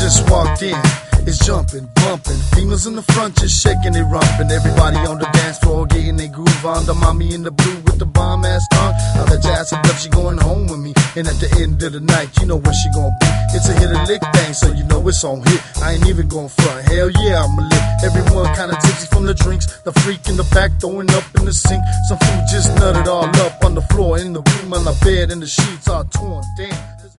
just walked in. It's jumping, bumping, females in the front just shaking it, rumping. Everybody on the dance floor getting their groove on. The mommy in the blue with the bomb mask on. I bet Jazz up, she going home with me. And at the end of the night, you know where she gonna be. It's a hit or lick thing, so you know it's on hit. I ain't even going front. Hell yeah, I'ma lick. Everyone kinda tipsy from the drinks. The freak in the back throwing up in the sink. Some food just nutted all up on the floor in the room, on the bed, and the sheets are torn. Damn.